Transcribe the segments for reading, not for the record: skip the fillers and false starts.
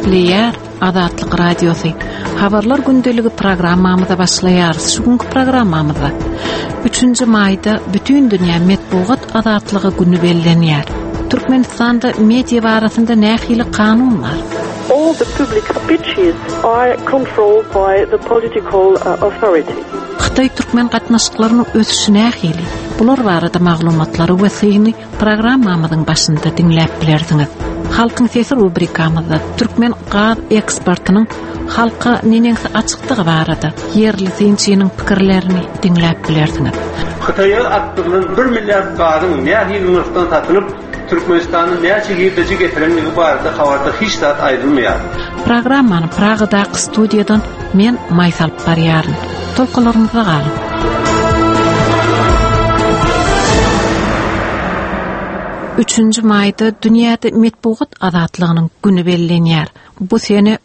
Eşdiler Azatlyk Radiosu. Habarlar gündeligi programmamyza başlaýarys. Şugunky programmamyzda 3-nji maýda bütün dünýä metbuat azatlygy güni bellenýär. Türkmenistanda media barasynda nähili kanun bar? All the public speeches are controlled by the political authority. Xitay Türkmen gatnaşyklarynyň ösüşi nähili. Bular barada maglumatlary we syny programmamyzyň başynda dinläp bilersiňiz. Halkyň sesi rubrikamyzda Türkmen gaz ekspertiniň halka neneňse açykdygy barada yerli synçynyň pikirlerini dinläp bilersiňiz. Xitay'a atdylan 1 milliard gazyň nähili nurtdan satılıp Türkmenistanyň näçe ýerde getirenligi barada habarda hiç zat aýdylmaýar. Programmany Pragadaky studiýadan men Maysal Parýaryn. Tolkalarymyza galyň. 3-nji maýda dünýäde metbuat azatlygynyň güni bellenýär. Bu sene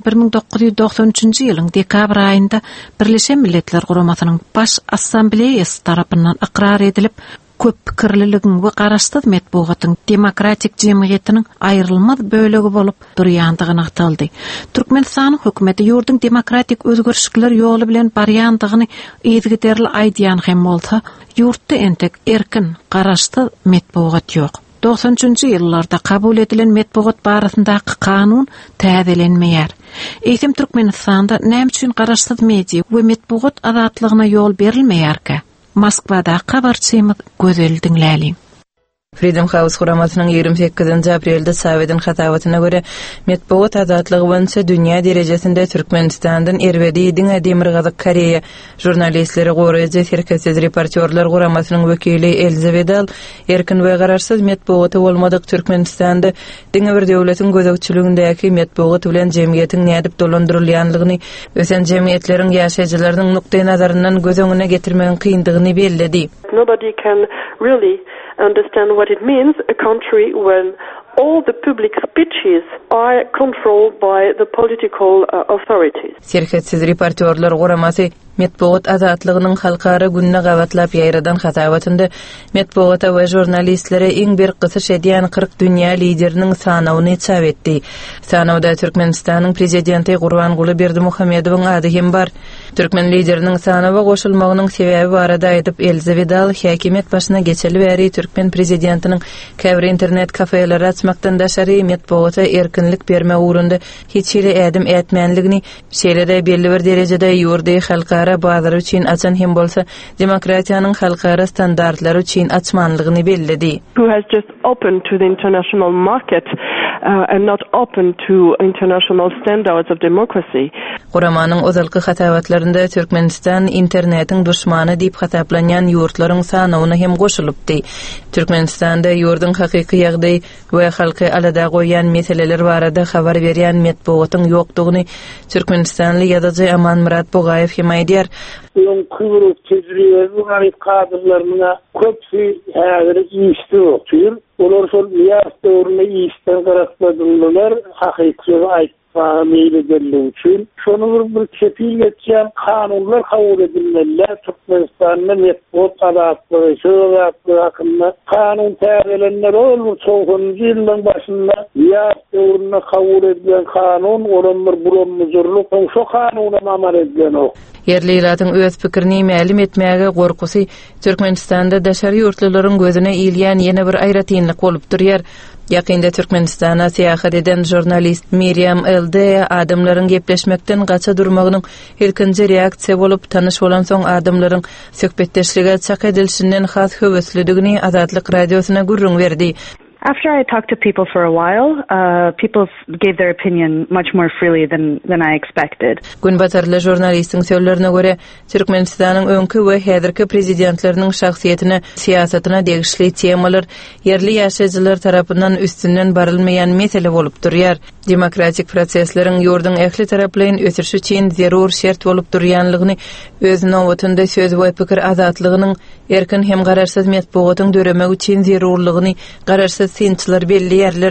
1993-nji ýylyň dekabr aýynda Birleşen Milletler Guramasynyň baş assambleýasy tarapyndan ykrar edilip, köp pikirliligiň we garaşsyz metbuatyň demokratik jemgyýetiniň aýrylmaz bölegi bolup durýandygyny aýtyldy. Türkmenistan hökümeti ýurdun demokratik özgörüşler ýoly bilen barýandygyny ýygyderli aýdýan hem bolsa, ýurtda entek erkin, garaşsyz metbuat ýok. 90-njy ýyllarda kabul edilen metbuat barasyndaky kanun täzelenmeýär. Eýsem Türkmenistanda näme üçin garaşsyz media we metbuat azatlygyna ýol berilmeýärkä? Moskvada habarçymyz gözel dinläli. Freedom House guramasynyň 28-nji aprelde Sowet'in hatawatyna göre metbuat azatlygy boýunça dünýä derejesinde Türkmenistandan erwedi diňe Demirgazyk Koreýa jurnalistleri goraýjy şirketsiz reportyorlar guramasynyň wekili Elizabeth erkin we garaşsyz metbuaty bolmadyk Türkmenistanda diňe bir döwletiň gözegçiligindäki metbuat bilen jemgyýetiň nädip dolandyrylýanlygyny ösen jemgyýetleriň ýaşaýjylarynyň nukdaý nazaryndan göz öňüne getirmegiň kyndygyny belledi. Nobody can really understand what it means, a country when all the public speeches are controlled by the political authorities. Şirketsiz reportyorlar guramasy metbuat azatlygynyň halkara günne gawatlap ýaýradan hatawatynda metbuata we jurnalistlere iň bir gysyş edýän 40 dünýä lideriniň sanawyny çap etdi. Sanawda Türkmenistanyň prezidenti Gurbanguly Berdimuhammedowyň ady hem bar. Türkmen lideriniň sanawa goşulmagynyň sebebi barada aýdyp Elizabeth häkimet başyna geçeli bäri Türkmen prezidentiniň käbir internet kafeleri açmakdan daşary metbuata erkinlik berme uğrunda hiç ýere ädim etmänligini şeýlere belli bir derejede ýurdy halkara bazar üçin açan hem bolsa demokratiýanyň halkara standartlary üçin açmanlygyny belledi. Who has just opened to the international market and not open to international standards of democracy. Guramanyň ozalky hatawatlarynda Türkmenistan internetiň düşmany diýip hataplanýan ýurtlaryň sanawyna hem goşulypdy. Türkmenistanda ýurdun hakyky ýagdaý we halky alada goýan meseleler barada habar berýän metbuatyň ýokdugyny Türkmenistanly ýazyjy Aman Murat Bogaýew hem aýdýar. Ýön kuyruq tejribeli garyp kadrlaryna köpsi häzir ýeşdir. Olar şol ýaş döwründe ýeşden garaşdyrdylar, hakykyny aýtmagy belli üçin. Şonu bir kepil etýän kanunlar kabul edilmeler. Türkmenistan'da metbuat azatlygy, şöwratly hakynda kanun täzelenler bolýar. 90-njy ýylyň başynda ýaş döwründe kabul edilen kanun olan bir bulanmazyrlyk, şo kanuny amal edilen ok. Yerli ýylatyň öz pikirini mälim etmäge gorkusy Türkmenistanda daşary ýurtlaryň gözüne ilýän ýene bir aýratynlyk bolup durýar. Ýakynda Türkmenistana seýahat eden jurnalist Miriam Elde adamlaryň gepleşmekden gaça durmagynyň ilkinji reaksiýa bolup tanyş bolan soň adamlaryň söhbetdeşlige çak edilişinden has höweslidigini Azatlyk Radiosyna gurrun berdi. After I talked to people for a while, people gave their opinion much more freely than I expected. Günbatarly jurnalistiň sözlerine göre Türkmenistanyň öňkü we häzirki prezidentleriniň şahsiýetine, siýasatyna degişli temalar yerli ýaşaýjylar tarapyndan üstünden barylmaýan mesele bolup durýar. Demokratik prosesleriň ýurdun ähli taraplaryn ötürüşi üçin zerur şert bolup durýanlygyny öz nowatynda söz we pikir azatlygynyň erkin hem garaşsyz metbuatyň döremek üçin zerurlygyny garaşsyz synçylar belli ýerler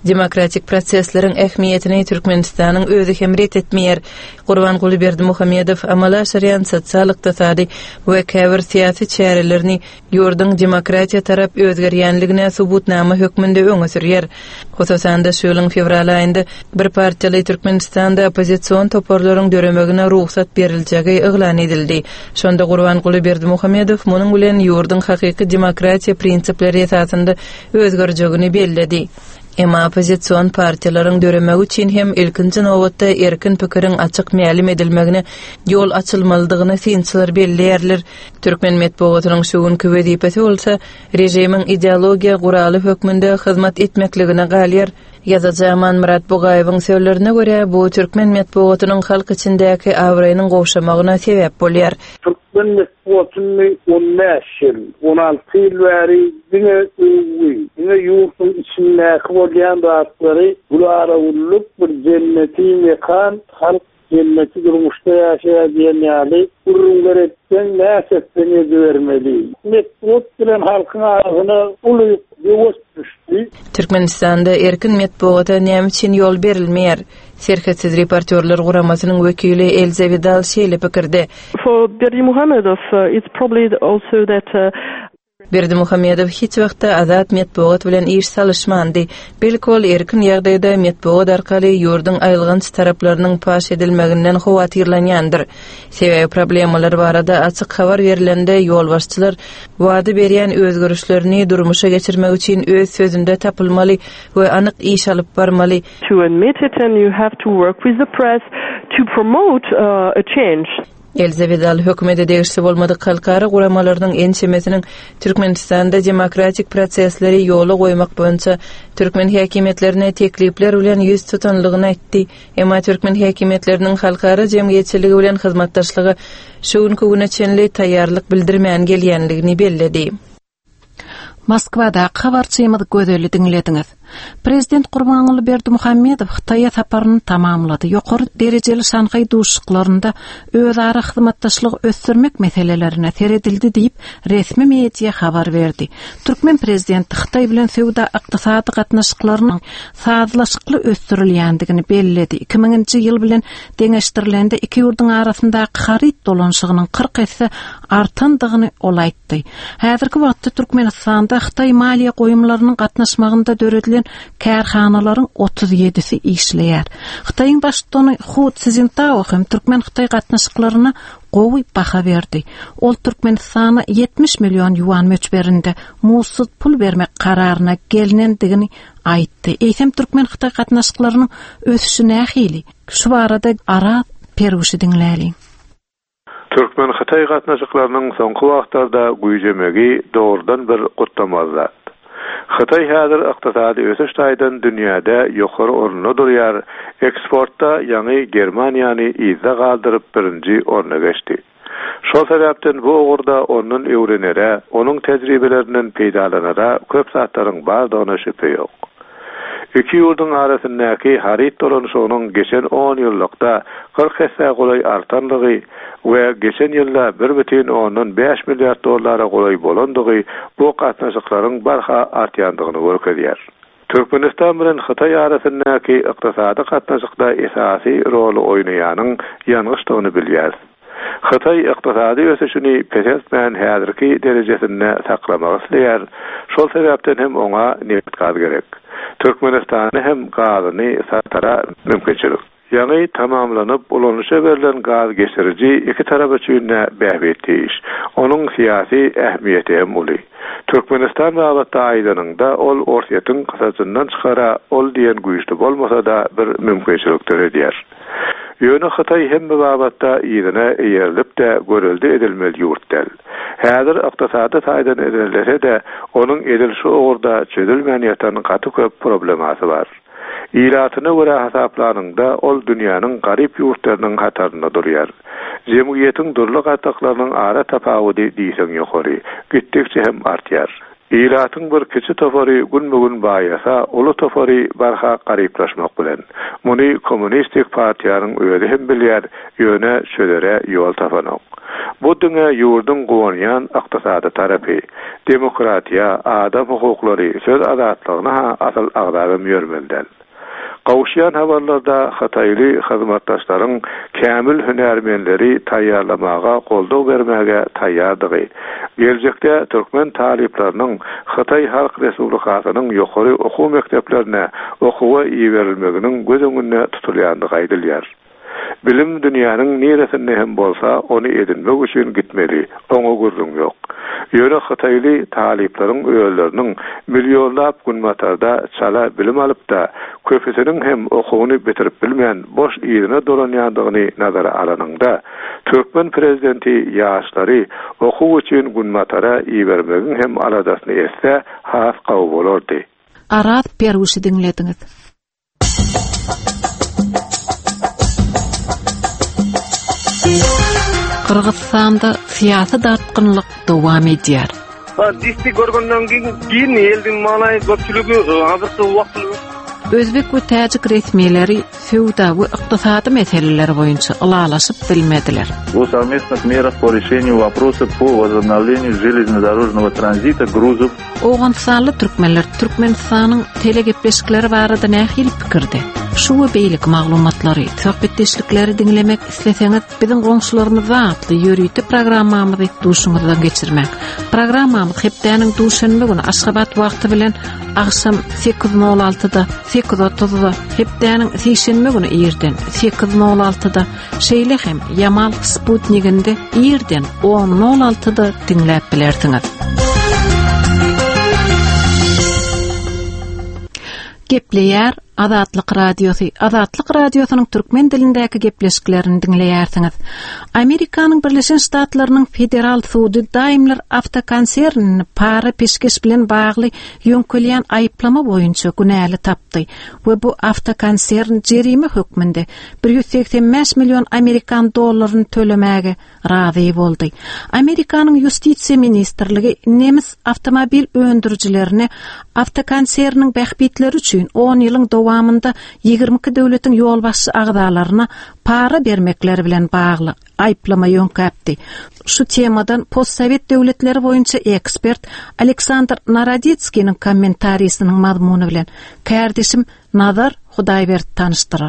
demokratik proseslerin ähmiýetini Türkmenistanyň özü hem ret etmeýär. Gurbanguly Berdimuhammedow amala aşyrýan sosial ykdysady we käbir syýasy çärelerini ýurdun demokratiýa tarap özgerýänligine subutnama hökmünde öňe sürýär. Hosasan da şu ýylyň fevral aýynda bir partiýaly Türkmenistanda opozisiýon toparlaryň döremegine ruhsat beriljegi eglan edildi. Şonda Gurbanguly Berdimuhammedow munyň bilen ýurdun hakyky demokratiýa prinsipleri esasynda özgerjegini belledi. Emma opozisiýon partiýalaryň döremegi üçin hem ilkinji nowatda erkin pikiriň açyk mälim edilmegine ýol açylmalydygyny synçylar belleýärler. Türkmen medeniýetynyň şu günkü wezipesi bolsa rejimiň ideologiýa guraly hökmünde hyzmat etmekligine galýar. Ýazyjy Aman Murat Bugaýewiň söýlerine görä, bu Türkmen medeniýetynyň halk içindäki awraýynyň gowşamagyna sebäp bolýar. Türkmen medeniýetyny 16 ýyl bäri diňe ýurtun içindäki bolýan rahatlary bulara ulyp bir jenneti mekan, halk jenneti durmuşda ýaşaýan ýaly urungeretden näsetden bermeli. Medeniýet bilen halkyň arasyna ulyp Türkmenistanda erkin medeniýete näme üçin ýol berilmeýär? Serketsiz reportörler guramasynyň wekili Elza Vidal şeýle pikirde. For Berdimuhammedow, it's probably also that Berdimuhammedow hiç wagtda azat medeniýet bilen iş salışmandy. Belki erkin ýagdaýda medeniýet arkaly ýurdun aýylgan taraplarynyň paş edilmeginden howatyrlanýandyr. Sebäbi problemalar barada açyk habar berilende ýolbaşçylar wady berýän özgörüşlerini durmuşa geçirmek üçin öz sözünde tapylmaly we anyk iş alyp barmaly. To admit it and you have to work with the press to promote a change. Elza Vidal hökümete degişli bolmady halkara guramalarynyň ençemesiniň Türkmenistanda demokratik prosesleri ýola goýmak boýunça Türkmen häkimetlerine teklipler bilen ýüz tutanlygyny aýtdy. Emma Türkmen häkimetleriniň halkara jemgyýetçiligi bilen hyzmatdaşlygy şu günkü güne çenli taýýarlyk bildirmän gelýänligini belledi. Moskvada habarçymydy gödeli dinlediňiz. Prezident Gurbanguly Berdimuhammedow Xitayga saparyny tamamlady. Ýokary derejeli Şanxay duşuklarynda özara hyzmatdaşlygy ösdürmek meselelerine seredildi diýip resmi mediýa habar berdi. Türkmen prezidenti Xitay bilen sowda ykdysady gatnaşyklarynyň sazlaşykly ösdürilýändigini belledi. 2000-nji ýyl bilen deňeşdirilende iki ýurdun arasyndaky haryt dolanşygynyň 40 hesse artandygyny ol aýtdy. Häzirki wagtda Türkmenistanda Xitay maliýe goýumlarynyň gatnaşmagynda döredilen kärhanalaryň 37-si işleýär. Xitayň başçyny Hu Cintao hem Türkmen Xitay gatnaşyklaryna gowy baha berdi. Ol Türkmenistana 70 milyon yuan möçberinde mutsuz pul bermek kararyna gelinendigini aýtdy. Eýsem Türkmen Xitay gatnaşyklarynyň ösüşi nähili? Şu barada ara peruşy dinläli. Türkmen Xitay gatnaşyklarynyň soňky wagtlarda güýjemegi dogrudan bir gutlamazlar. Xitay häzir ykdysady ösüş taýdan dünýäde ýokary orunda durýar, eksportda ýani Germaniýany izde galdyryp birinji oruna geçdi. Şol sebäpden bu ugurda onuň öwrenere, onuň tejribeleriniň peýdalanara köp satlaryň bardygyna şüphe ýok. İki ýurdun arasyndaky haryt dolanşygynyň geçen 10 ýyllykda 40 hesse golay artanlygy we geçen ýylda 1,5 milliard dollara golay bolandygy bu gatnaşyklaryň barha artýandygyny görkezýär. Türkmenistan bilen Xitay arasyndaky ykdysady gatnaşykda esasy rol oýnaýanyň ýangyşdygyny bilýär. Xitay ykdysady ösüşini pesesmän häzirki derejesinde saklamak isleýär. Şol sebäpden hem oňa neft gaz gerek. Türkmenistany hem gazyny satara mümkinçilik. Ýani tamamlanyp ulanışa berilen gaz geçirici iki tarap üçin bähbetli iş. Onuň syýasy ähmiýeti hem uly. Türkmenistan wagtda aýdanynda ol orsiýetin kysajyndan çykara ol diýen güýçli bolmasa da bir mümkinçilik edýär. Ýöne Xitay hem bu wagtda ýerine ýerilip de görüldi edilmeli ýurtdal. Häzir ykdysady taýdan edilse de onuň edilşi ugurda çözülmän ýatan gaty köp problemasy bar. İlatyna görä hasaplanyňda ol dünýäniň garyp ýurtlarynyň hatarynda durýar. Jemgyýetiň durly gatnaşyklarynyň ara tapawudy diýsen ýokary, gitdikçe hem artýar. İlatyň bir kiçi topary gün-bugün baýasa, uly topary barha garyplaşmak bilen. Muny kommunistik partiýanyň öýüdi hem bilýär, ýöne şölere ýol tapanok. Bu dünya yurdun gowanyan ykdysady tarapy, demokratiýa, adam hukuklary, söz azatlygyna asal agdagym ýörmelidir. Gawşýan habarlarda Hatayly hyzmatdaşlaryň kämil hünärmenleri taýýarlamaga goldaw bermäge taýýardygy. Geljekde türkmen talipleriniň Hatay Halk Respublikasynyň ýokary okuw mekdeplerine okuwa iýerilmeginiň göz öňünde tutulýandygy aýdylýar. Bilim dünýäniň neresinde hem bolsa onu edinmek üçin gitmeli, oňa gurrun ýok. Ýöne Hatayly taliplerin öýleriniň millionlap günmatarda çala bilim alyp da köpesiniň hem okuwyny bitirip bilmeýän boş ýerine dolanýandygyny nazara alanynda Türkmen prezidenti ýaşlary okuw üçin günmatara iýermegiň hem aladasyny etse has gawy bolardy. Arat Peruşy dinlediňiz. Kırgızstanda siyasi dartqınlyk dowam edýär. Disti görgenden keyin eldiň manaý köpçüligi hazırky wagtly Özbek we Täjik resmiýetleri sowda we ykdysady meseleleri boýunça ılalaşyp bilmediler. О совместных мерах по решению вопроса по возобновлению железнодорожного транзита грузов. Oğansanly türkmenler Türkmenistanyň telegepleşikleri barada nähil pikirde. Şu we beýlik maglumatlary, söhbetdeşlikleri dinlemek isleseňiz, biziň goňşularymyza atly ýörüýti programmamyzy duşuňyzdan geçirmek. Programmamyz hepdeniň duşanmy güni Aşgabat wagty bilen akşam 8:06-da, 8:30-da, hepdeniň seşenme güni ýerden 8:06-da, şeýle hem Yamal Sputnikinde ýerden 10:06-da dinläp bilersiňiz. Gepleýär Azatlyk Radiosu. Azatlyk Radiosynyň türkmen dilindäki gepleşiklerini dinleýärsiňiz. Amerikanyň Birleşen Ştatlarynyň federal sudy daimler avtokonsernini para peşkeş bilen bagly ýöňkelýän aýplama boýunça günäli tapdy we bu avtokonsern jerime hökmünde 185 milyon Amerikan dollaryny tölemäge razy boldy. Amerikanyň Ýustisiýa ministrligi nemis avtomobil öndürjilerini avtokonserniň bähbitleri üçin 10 ýylyň dowamında 22 döwletiň ýolbaşçy agdalaryna para bermekleri bilen bagly aýplama ýöňkäpdi. Şu temadan postsovet döwletleri boýunça ekspert Aleksandr Naroditskiň kommentariýasynyň mazmuny bilen kärdeşim Nazar Hudaýbert tanıştyrar.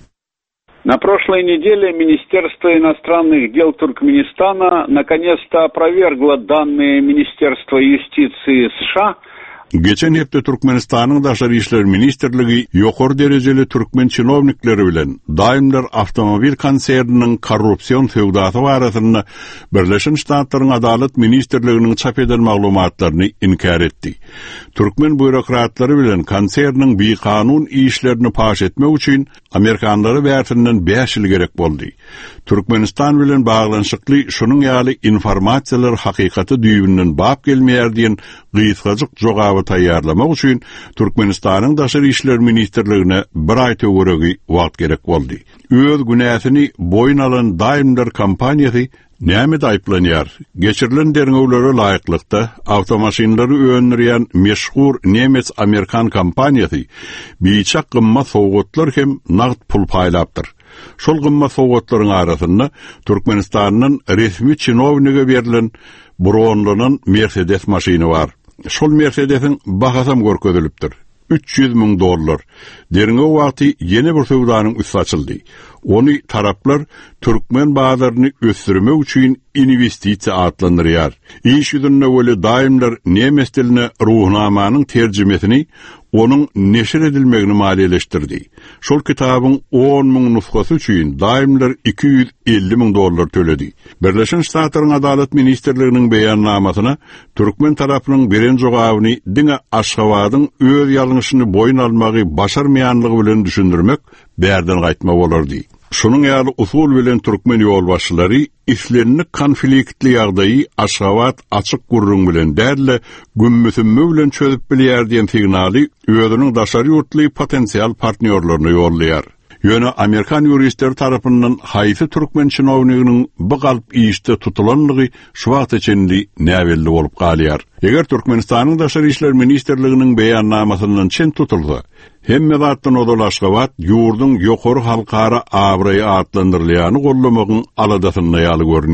На прошлой неделе Министерство иностранных дел Туркменистана наконец-то опровергло данные Министерства юстиции США. Geçen hepde Türkmenistanyň Daşary işler ministrligi ýokary derejeli türkmen çynownikleri bilen daimler avtomobil konserniniň korrupsiýon sowdasy barasyny Birleşen Ştatlaryň adalet ministrliginiň çap eden maglumatlaryny inkar etdi. Türkmen bürokratlary bilen konserniň beýkanun işlerini paş etmek üçin Amerikanlary bärtinden 5 ýyl gerek boldy. Türkmenistan bilen baglanşykly şunyň ýaly informasiýalar hakykaty düýbünden bap gelmeýär diýen gysgaçyk jogaby taýýarlamak üçin Türkmenistanyň Daşary işler ministrligine bir aý töweregi wagt gerek boldy. Öz günäsini boyun alan daimler kampaniýasy näme aýplanýar? Geçirilen derňewlere laýyklykda awtomaşinlary öňürýän meşhur nemes Amerikan kampaniýasy biçak gymmat sowgatlar hem nagd pul paýlapdyr. Şol gymmat sowgatlaryň arasynda Türkmenistanyň resmi çynownigi berilen Bronlanyň Mercedes maşyny bar. Şol Mercedesiň bahasam görkezilipdir. $300,000. Derňe wagty ýene bir sowdanyň üstü açyldy. Onu taraplar Türkmen bazaryny ösdürmek üçin investisiýa atlandyrýar. İş ýüzünde öle daimler nemes diline ruhnamanyň terjimesini onun neşir edilmegini maliýeleşdirdi. Şol kitabyň 10,000 nusgasy üçin daimler $250,000 töledi. Birleşen Ştatlaryň adalet ministrliginiň beýannamasyna Türkmen tarapynyň beren jogabyny diňe Aşgabatyň öz ýalňyşyny boyun almagy başarmaýanlygy bilen düşündirmek bärden gaýtma bolardy. Şunun ýaly usul bilen türkmen ýolbaşçylary islerini konfliktli ýagdaýy Aşgabat açyk gurrun bilen därle gümmüsünme bilen çözüp bilýär diýen signaly özüniň daşary ýurtly potensial partnerlerini ýollaýar. Ýöne Amerikan ýuristleri tarapyndan haýsy türkmen çynowniginiň bu galp işde tutulanlygy şu wagt içinde näwelli bolup galýar. Eger Türkmenistanyň Daşary işler ministrliginiň beýannamasyndan çen tutulsa, hemme zatdan odol Aşgabat ýurdun ýokary halkara awraýy atlandyrylýany gollamagyň aladasyny ýaly görünýär.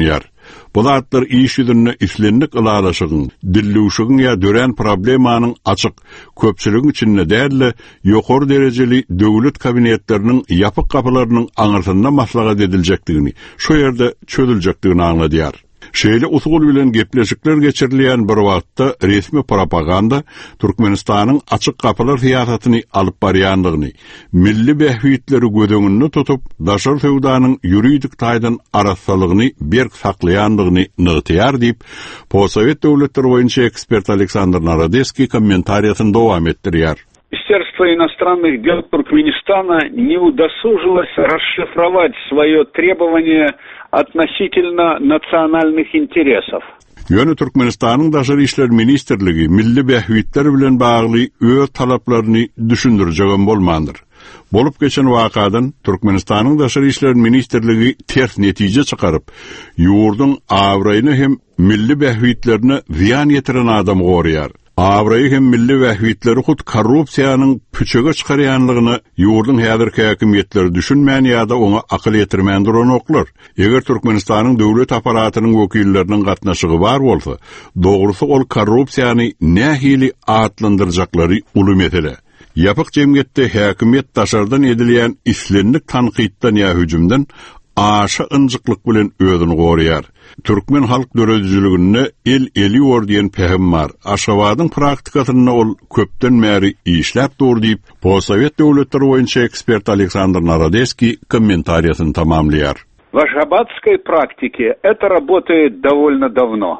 Bu zatlar iş ýüzünde islendik ılalaşygyň, dillüşügiň ýa dören problemanyň açyk köpçüligiň içinde dälle ýokary derejeli döwlet kabinetleriniň ýapyk kapylarynyň aňyrtynda maslahat ediljekdigini, şo ýerde çözüljekdigini aňladýar. Şeýle usul bilen gepleşikler geçirilýän bir wagtda resmi propaganda Türkmenistanyň açyk kapylar siýasatyny alyp barýandygyny, milli behwitleri gödöňünde tutup, daşar sowdanyň ýuridik taýdan arassalygyny berk saklaýandygyny nygtyar diýip, Possovet döwletleri boýunça ekspert Aleksandr Narodецкий комментариясын дowam etdirýär. Министерство иностранных дел Туркменистана не удосужилось расшифровать свое требование относительно национальных интересов. Ýöne Türkmenistanyň Daşary işler ministerligi milli behwitler bilen bagly öz talaplaryny düşündirjegen bolmandyr. Bolup geçen wakadan Türkmenistanyň Daşary işler ministerligi ters netije çykaryp, ýurdun awraýyny hem milli behwitlerine ziyan ýetiren adam gorýar. Awraýy hem milli wähwitleri hut korrupsiýanyň püçege çykarýanlygyny ýurdun häzirki häkimetleri düşünmän ýa-da oňa akyl ýetirmän duranoklar. Eger Türkmenistanyň döwlet aparatynyň wekilleriniň gatnaşygy bar bolsa, dogrusy ol korrupsiýany nähili atlandyrjaklary uly mesele. Ýapyk jemgyýetde häkimet daşardan edilýän islenlik tanqiddan ýa hüjümden aşa ınjyklyk bilen özüni gorýar. Türkmen halk dörediciligine eli ýor diýen pehim bar. Aşgabatyň praktikasyna ol köpden märi işläp dur diýip, Possovet döwletleri boýunça ekspert Aleksandr Narodецкий комментариясын tamamlaýar. В ашгабадской практике это работает довольно давно.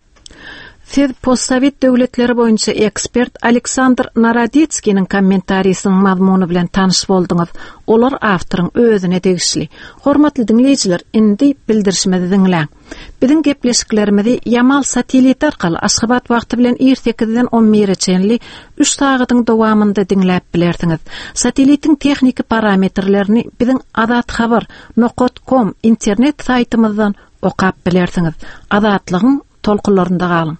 Siz Possovet döwletleri boýunça ekspert Aleksandr Narodецкийниň kommentariýasynyň mazmuny bilen tanyş boldyňyz. Olar awtoryň özüne tegişli. Hormatly dinleýijiler, indi bildirişimizi diňläň. Biziň gepleşiklerimizi Yamal satelit arkaly Aşgabat wagty bilen 8-den 11-çenli 3 sagatyň dowamında diňläp bilersiňiz. Satelitiň tehnik parametrlerini biziň adatxabar.com internet saýtymyzdan okap bilersiňiz. Adatlygyň tolkunlarynda galyň.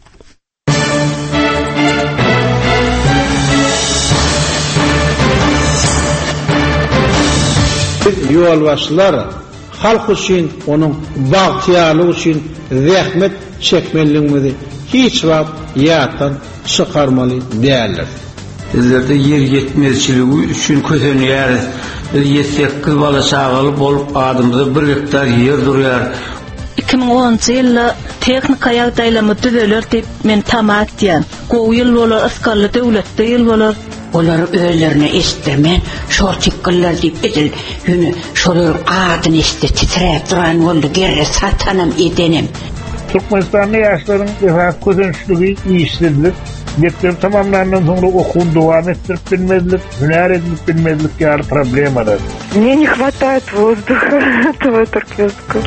Ýolbaşçylar halk üçin, onuň bagtyarlygy üçin zähmet çekmeliligimizi hiç wagt ýatdan çykarmaly däldir. Bizlerde yer yetmezçiligi üçin kösenýär. 7-8 bala çagaly bolup adymyzda 1 hektar yer durýar. 2010 ýylda tehnika ýagdaýlamy düzeler diýip men tamat diýen. Gowy ýyl bolar, askarly döwletde ýyl bolar. Olar özlerine istirmen, şortikler diýip edil. Ýöne şolar adyny istit titrep duran boldy, gerre satanam edenim. Türkmenistan'da yaşların közençlüğü işledilir. Mektep tamamlandan sonra okul devam ettirip bilmezlik, hüner edilip bilmezlik yani problem arar. Мне не хватает воздуха этого туркменского.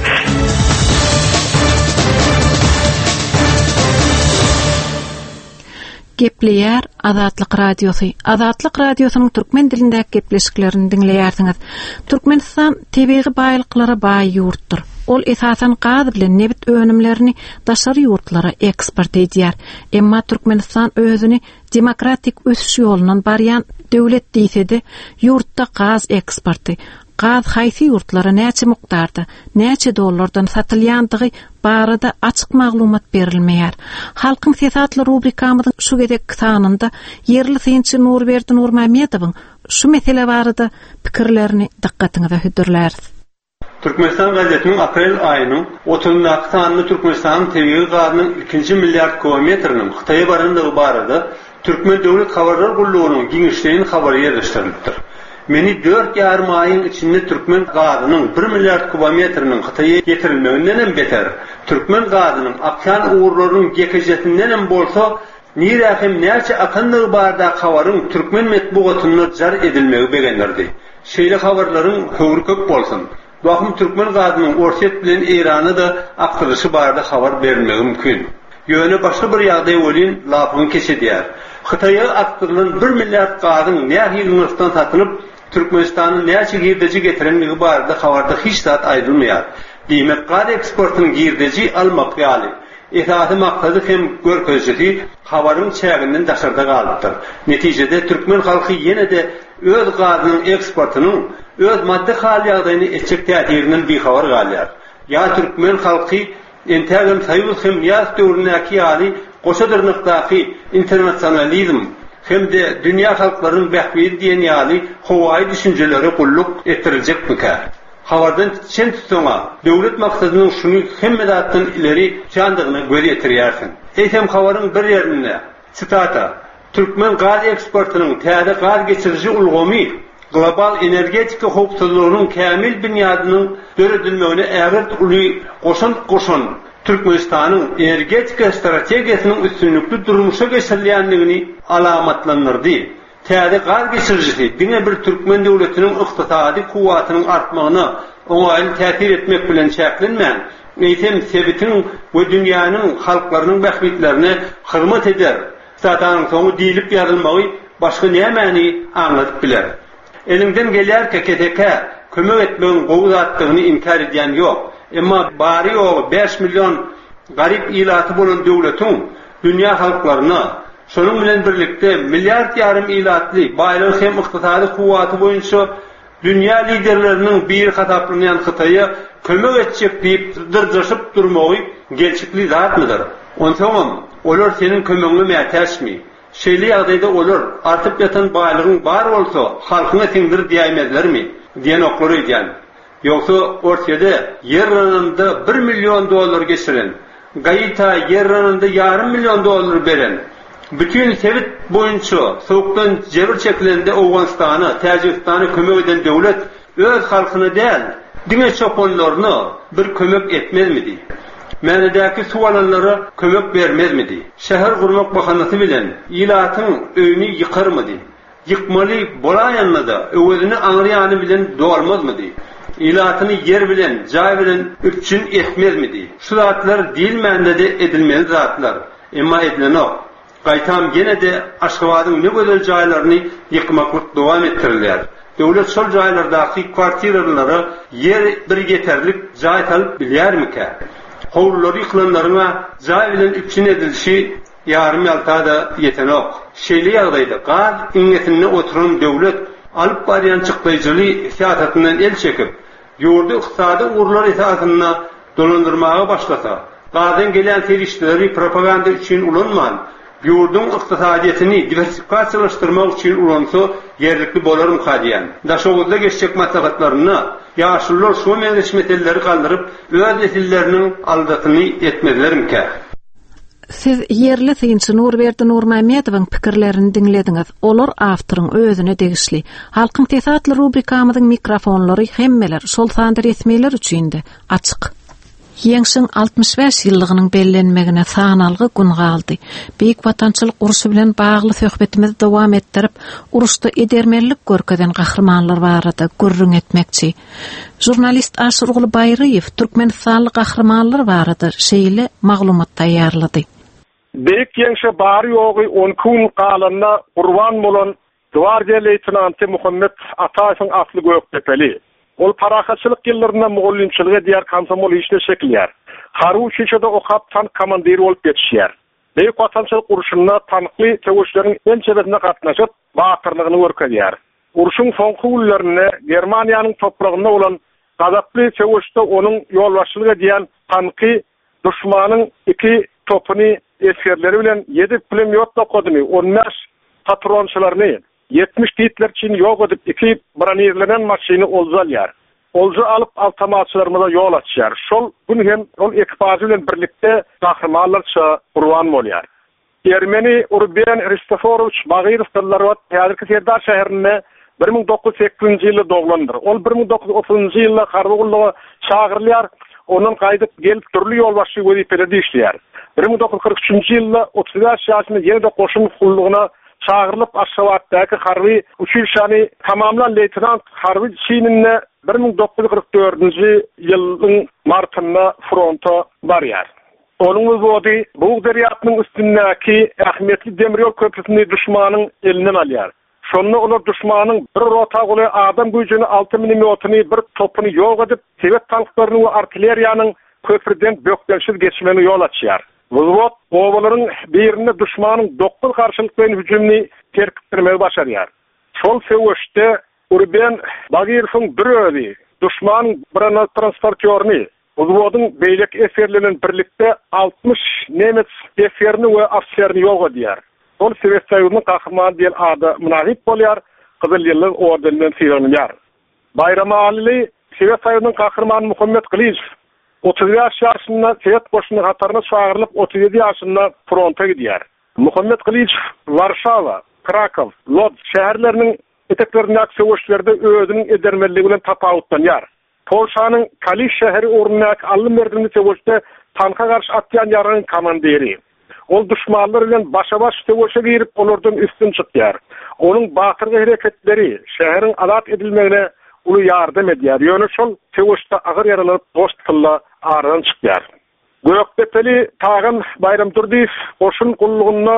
Gepleýär Azatlyk Radiosy. Azatlyk Radiosynyň türkmen dilindäki gepleşiklerini dinleýärsiňiz. Türkmenistan tebiği baýlyklara baý ýurtdur. Ol esasen gaz bilen nebit önümlerini daşary ýurtlara eksport edýär. Emma Türkmenistan özüni demokratik ösüş ýolundan barýan döwlet diýse-de, ýurtda gaz eksporty, gaz haýsy ýurtlara näçe mukdarda, näçe dollardan satylýandygy barada açyk maglumat berilmeýär. Halkyň sesatly rubrikamyzyň şu gedek sanynda yerli synçy Nurberdi Nurmametowyň şu mesele barada pikirlerini dikkatiňize hödürler. Türkmenistan gazetiniň aprel aýynyň 30-njy sanyny Türkmenistanyň tebiği gazynyň 2 milliard kilometriniň Hytaýa barandygy barada Türkmen döwlet habarlar gullugynyň giňişleýän habary ýerleşdirilipdir. Meni 4,5 aýyň içinde Türkmen gazynyň 1 milliard kilometriniň Hytaýa getirilmeginden beter, Türkmen gazynyň akýan uğurlarynyň gekejetinden bolsa, nirahim näçe akanlygy barada habaryň Türkmen metbuatynda jar edilmegi begenlerdi. Şeýle habarlaryň höwür köp bolsun. Bakım Türkmen gazynyň Orset bilen Irany da aktyryşy barada habar berilmegi mümkin. Ýöne başga bir ýagdaý bolýan lapyny kesedýär. Hytaýa aktyrylan 1 milliard gazyň nähiliňizden satylyp Türkmenistanyň näçe girdeji getirenligi barada habarda hiç zat aýdylmaýar. Diýmek gaz eksportynyň girdeji almak ýaly. Esasy maksady hem görkezjidi habaryň çäginden daşarda galypdyr. Netijede Türkmen halky ýene-de öz gazynyň eksportynyň öz maddi hal ýagdaýyny etjek täsirinden bihabar galýar. Ya Türkmen halky Entagam sayıl hem yaz dövründeki hali qoşadırnıqdaki internasionalizm hem de dünya halklarının behbiyet diyen yali hovai düşünceleri kulluk ettirilecek mika. Havardan çen tutuna devlet maksadının şunu hemmedattan ileri candığını göz etiriyorsun. Eysem havarın bir yerine citata Türkmen gaz eksportunun täze gaz geçirici ulgamy global energetika howpsuzlygynyň kämil binyadynyň döredilmegine ägirt uly goşun Türkmenistanyň energetika strategiýasynyň üstünlükli durmuşa geçirilýändigini alamatlandyrdy. Täze gaz geçiricisi diňe bir Türkmen döwletiniň ykdysady kuwatynyň artmagyna oňaýly täsir etmek bilen çäklenmän, eýsem sebitiniň we dünýäniň halklarynyň bähbitlerine hyzmat eder. Satanyň soňu diýilip ýazylmagy başga nämäni anlatyp biler. Elinden gelýär KKTK kömek etmegiň gowzatdygyny inkar edýän ýok. Emma bari ýogy 5 milyon garip ilaty bolan döwletiň dünýä halklaryna şonuň bilen birlikde milliard ýarym ilatly baýlyk hem ykdysady kuwaty boýunça dünýä liderleriniň bir hataplanýan Hytaýa kömek etjek diýip dyrjaşyp durmagy gelçikli zatmydyr? Onsoňam olar senin kömegine mätäşmi? Şeýle ýagdaýda olar artyp ýatan baýlygyň bar bolsa halkyna tiňdir diýmezlermi? Diýen oklary edýän. Ýoksa ortada yer ranynda $1 milyon geçiren, gaýta yer ranynda $500 milyon beren, bütün sebit boýunça sowukdan jebir çekilende Awganistany, Täjikistany kömek eden döwlet öz halkyna däl, diňe çopanlaryna bir kömek etmezmidi? Mänedäki suwalanlara kömek bermezmidi? Şäher gurmak bahanasy bilen ilatyň öýüni ýykarmydy? Yıkmaly bolaýanmydy? Öwedini aňrýany bilen dolmazmydy? İlatyny yer bilen, jaý bilen üçin etmezmidi? Şu zatlar diýilmände de edilmeli zatlar. Emma edilenok. Gaýtam gene de Aşgabatyň ne gözel jaýlaryny ýykmaklyk dowam ettirilýär. Döwlet şol jaýlardaky kwartiralary yer bir yeterlik jaý talyp bilýärmike? Howlary ýyklanlaryna jaý bilen üçin edilişi ýarym ýaltada ýetenok. Şeýle ýagdaýda gaz iňetine oturan döwlet alyp barýan çykdyjyly siýasatyndan el çekip, ýurdy ykdysady urlar esasyna dolandyrmaga başlasa, gazyň gelen serişleri propaganda üçin ulanman, ýurdun ykdysadyetini diversifikasiýalaşdyrmak üçin ulansa ýerlikli bolarym hadýan. Daşowuzda geçjek maslahatlaryny ýaşullar şu meselleri galdyryp, öz esilleriniň aldatyny etmezlermike? Siz yerli synçy Nurberdi Nurmametowyň pikirlerini diňlediňiz. Olar awtoryň özüne degişli. Halkyň tesatly rubrikamyzyň mikrofonlary hemmeler şol sanda resmiler üçin de açyk. Ýeňşiň 65 ýyllygynyň bellenmegine sanalgy gün galdy. Beýik watançylyk urusy bilen bagly söhbetimizi dowam etdirip, urusda edermerlik görkezden gahrmanlar barada gurrun etmekçi. Jurnalist Aşyr Ugly Baýryew Türkmenistanly gahrmanlar barada şeýle maglumat taýýarlady. Beýik ýeňşe bary ýogy 10 gün galanyna gurban bolan Gwardiýa leytenanty Muhammed Ataýewiň asly Göktepeli. Ol parahaçylyk ýyllaryna mugullimçilige diýer komsomol işle şekilýär. Haru şeýçede okap tank komandiry bolup geçýär. Beýik watançylyk uruşynda tankly töwüşleriň en çebetine gatnaşyp batyrlygyny görkezýär. Uruşyň soňky günlerinde Germaniýanyň topragynda bolan gazaply töwüşde onuň ýolbaşçylyk edýän tanky düşmanyň 2 topuny eskerleri bilen 7 pulemyot tokodyny, 15 patronçylaryny 70 ditler için ýok edip 2 branirlenen maşyny olzalýar. Olzu alyp awtomatçylarymyza ýol açýar. Şol gün hem ol ekipazy bilen birlikde gahrmanlarça gurban bolýar. Ermeni Urben Ristoforovich Bagyrow Dallarwat häzirki Serdar şäherinde 1908-nji ýylda doglandyr. Ol 1930-njy ýylda Harwagullyga çagyrylýar. Onun gaýdyp gelip türlü ýolbaşçy wezipelerde işleýär. 1943-nji ýylda 35 ýaşynda ýene-de goşun kullugyna çağırılıp Aşgabatdaky harby uçuşany tamamlan leytenant harby çynine 1944-nji ýylyň martynda fronta barýar. Onuň wezodi Buğ derýasynyň üstündäki ähmiýetli demir ýol köprüsini düşmanyň elinden alýar. Şonda olar düşmanyň bir rota goly adam güýjüni 6 milimetrni bir topuny ýok edip, sebet tanklaryny we artilleriýanyň köprüden bökdelşir geçmeni ýol açýar. Wuzwot owalaryň birine düşmanyň 9 karşylyk bilen hüjümni terkipdirmegi başarýar. Şol sebäpde Urben Bagyrowň bir özi düşmanyň bir transportörni Uzvodun beylek eferlerinin birlikte 60 Nemet eferini ve afserini yoga diyar. Ol Sovet Soyuzu'nun kahramanı diyen adı münasip bolyar, Kızıl Yıldız ordeninden filanıyar. Bayram Ali Sovet Soyuzu'nun kahramanı Muhammed Kılıçev 30 yaşında Sovet koşunun hatarına çağırılıp 37 yaşında fronta gidiyor. Muhammed Kılıçev Varşava, Krakow, Lodz şehirlerinin eteklerindeki savaşlarda özünün edermelliği bilen tapavutlanıyor. Polşanın Kaliş şehri orundaki alım verdiğini savaşta tanka karşı atlayan yarının komandiri. Ol düşmanlar ile başa baş savaşa girip onlardan üstün çıkıyor. Onun batırgı hareketleri şehrin alat edilmegine ulu yardım ediyor. Yönüşül savaşta ağır yaralanıp dost kılla ağırdan çıkıyor. Göktepeli Tağın Bayram Durdiyev koşun kulluğuna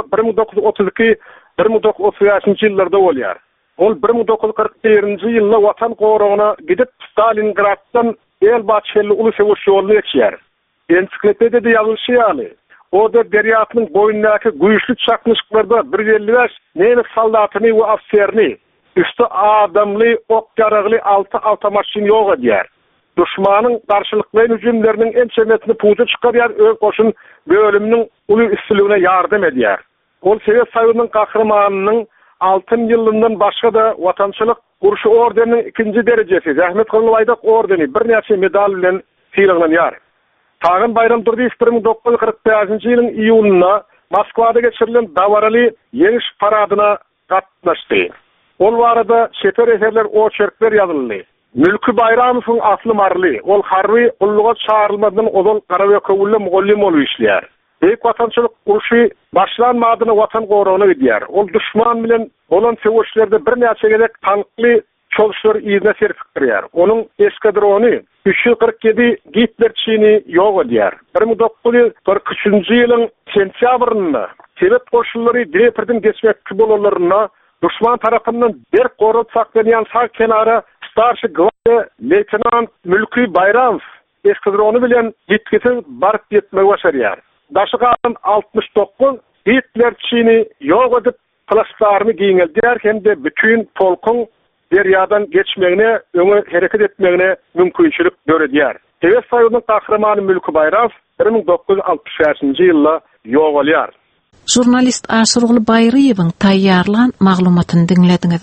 1932-1935 yıllarda oluyor. Ol 1941 yılda vatan qoruğuna gidip Stalingrad'dan Elbaçeli ulu savaş yolunu geçiyor. Ensiklopediyada yazılışıyalı. O da deryatının boyundaki güçlü çakmışlıklarda 155 Nemet saldatını ve afserini üstü adamlı, ok yarıglı 6 avtomaşin yoga diyor. Düşmanın karşılıklayın hücumlarının en çemetini puğdu çıkarıyor, öz koşun bölümünün ulu üstülüğüne yardım ediyor. Ol Sovet Soyuzu'nun kahramanının altın yılından başka da vatançılık kuruşu ordeninin 2. derecesi, Zahmet Kılıbaydak ordeni bir neçe medal bilen fiilanlanıyor. Tağın Bayram Durdiyev 1945 yılın iyulunda Moskvada geçirilen Davaralı Yeniş paradına katlaştı. Ol varada sefer eserler o çerkler yazıldı. Mülkü Bayramov'un aslı marlı, ol harbi kulluğa çağrılmadan odol Karavekovulla Mogollim olu işliyor. Büyük vatançılık kuruşu başlanmadığını vatan qoruğuna gidiyor. Ol düşman bilen olan savaşlarda bir neçe gerek tanklı çalışır izne serpiktiriyor. Onun eskadronu 347 Hitler Çin'i yok ediyor. 1943 yılın sentyabrında Sovet koşulları Dniepr'den geçmekte bolanlarına düşman tarafından bir korup saklayan sağ kenara Starşi Gvardiya Leytenant Mülkü Bayramov eskadronu bilen gitkisi barıp yetmeye başarıyor. Daşıqanın 69 Hitler Çin'i yok edip plastarını giyinildiler hem de bütün polkun deryadan geçmegine, öňe hareket etmegine mümkinçilik görediler. Sovet Soyuzu'nun kahramanı Mülkü Bayramov 1965 ýylda ýok bolýar. Jurnalist Aşyrogly Baýryewiň taýýarlan maglumatyny dinlediňiz.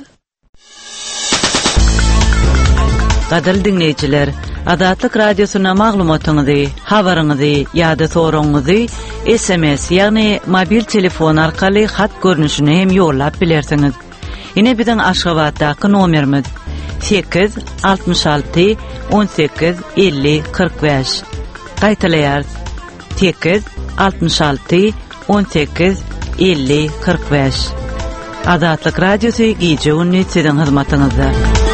Gadal dinleyijiler, Adatlyk radiosyna maglumatyňyzy, habaryňyzy ýa-da soragyňyzy SMS ýagny mobil telefon arkaly hat görnüşine hem ýollap bilersiňiz. Ine biziň Aşgabatdaky nomerimiz 866 18 50 45. Gaýtalaýar 866 18 50 45. Adatlyk radiosy gije ünni siziň hyzmatyňyzda.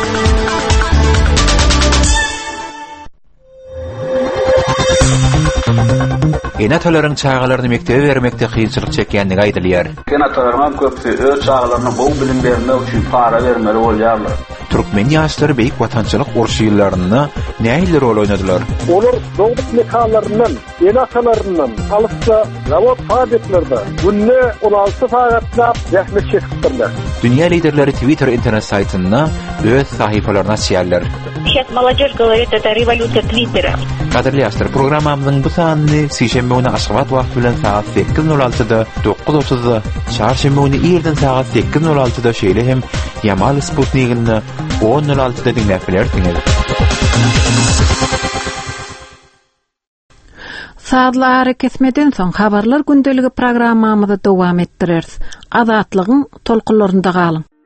Genatolaryň çağalaryny mektebe bermekde kynçylyk çekýänligi aýdylýar. Genatolaryň köpsi öz çağalaryny bu bilim bermek üçin para bermeli bolýarlar. Türkmen ýaşlary beýik watançylyk urşy ýyllarynda näme rol oynadylar? Olar dogduk mekalaryndan, genatolarynyň alypda zawod fabrikalerde günne 16 sagatlap zähmet çekipdirler. Dünýä liderleri Twitter internet saytyna öz sahypalaryny açýarlar. Сейчас молодежь говорит, это революция Твиттера. Kaderli ýaşlar, programamyň bu sanyny sişembe güni Aşgabat wagt bilen saat 8:06-da, 9:30-da, çarşembe güni ýerden saat 8:06-da şeýle hem Yamal Sputnik'ini 10:06-da dinläp bilersiňiz. Saatlar kesmeden soň habarlar gündeligi programmamyzy dowam etdireriz. Azatlygyň tolkunlarynda galyň.